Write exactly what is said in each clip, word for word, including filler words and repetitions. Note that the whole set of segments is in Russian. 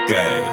окей.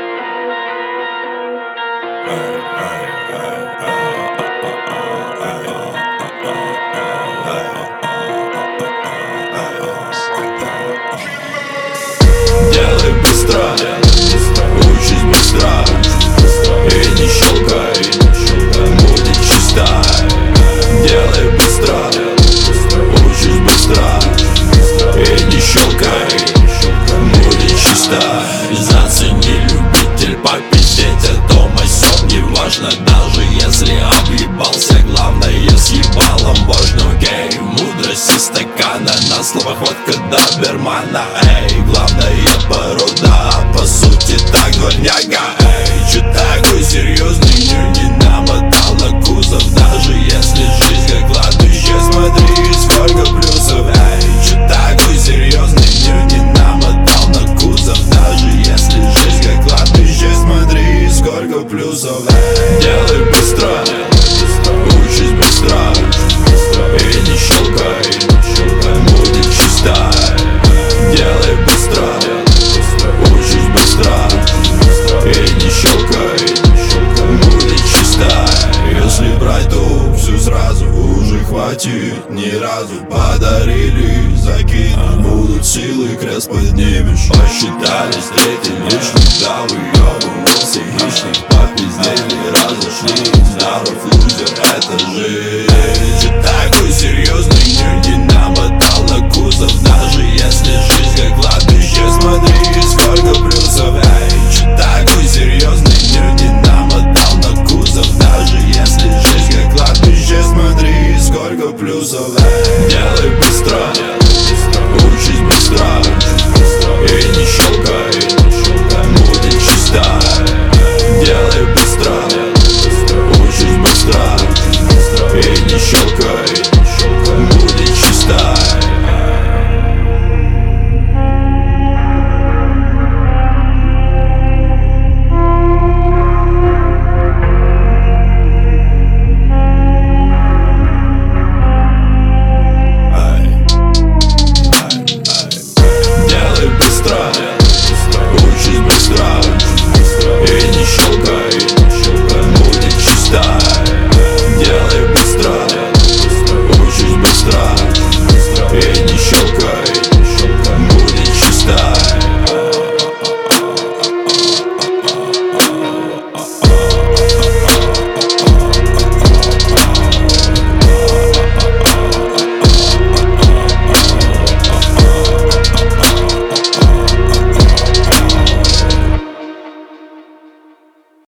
Делай быстро, учись быстро, и не щелкай, будет чисто. Делай быстро, учись быстро, и не щелкай, будет чисто. Зацени, любитель попиздеть, это мой сон. Неважно, даже если объебался, главное с ебалом можно. Окей, мудрость из стакана, на словах водка добермана. Эй, главное порода, а по сути так дворняга. Эй, чё такой серьезный, ню не намотал на кузов. Даже если жизнь как кладбище, смотри, сколько плюсов. Эй, чё такой серьезный, ню не намотал на кузов. Даже если жизнь как кладбище, смотри, сколько плюсов. Эй, делай быстро, учись быстро, и не щелкай, будет чисто. Делай быстро, учись быстро, и не щелкай, будет чисто. Если брать, то все сразу уже хватит. Ни разу подарили, закинуть будут силы, крест поднимешь. Посчитали, встретили лишний, да выебывался хищник. Попиздели, разошлись, здоров лузер, это жизнь. Чё такой серьезный, ню не намотал на кузов. Даже